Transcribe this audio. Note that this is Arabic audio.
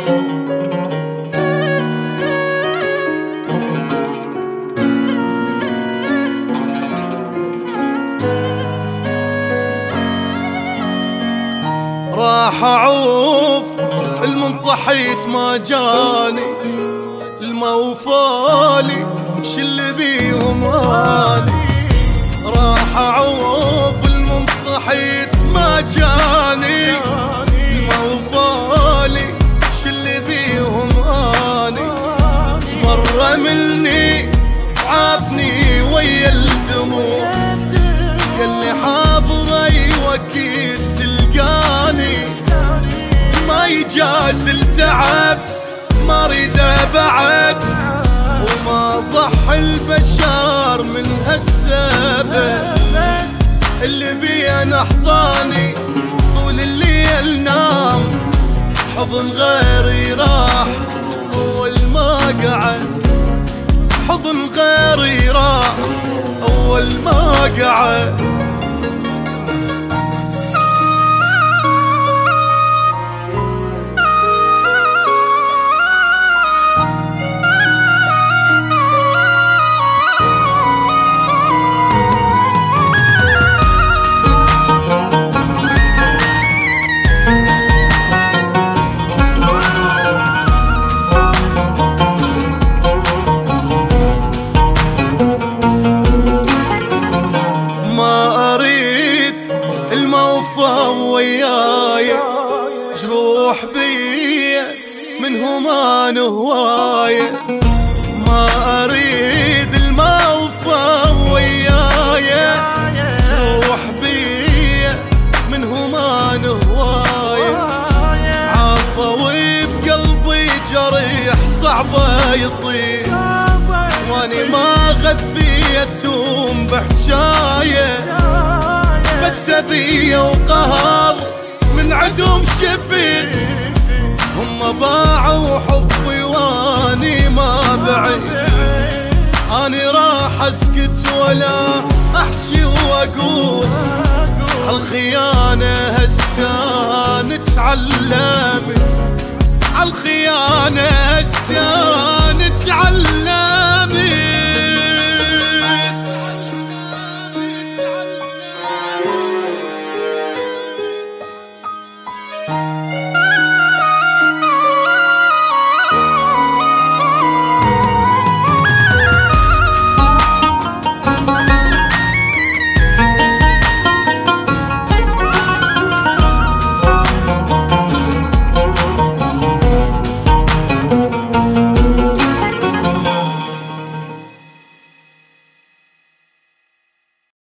راح اعوف المنطحيت ما جاني الموفالي شل بيهم اني. راح اعوف المنطحيت ما جاني الموفالي شل بيهم اني. تمر مني عافني ويا الدموع قال لي حاضر ايوه اكيد تلقاني. ما يجاز التعب ما اريده بعد وما ضحى البشر من هالسبب. اللي بين احضاني طول الليل نام حضن غيري راح اول ما قعد. حضن غيري راح اول ما قعد. وياي جروح بي منهم انا هوايه. ما اريد الموفى وياي جروح بي منهم انا هوايه. عافوا بقلبي جريح صعبه يطير واني ما غثيتهم بحجايه. بس اذية وقهر من عدوم شفيق هم باعوا حبي واني ما بعيد. اني راح اسكت ولا احكي واقول هالخيانة هسه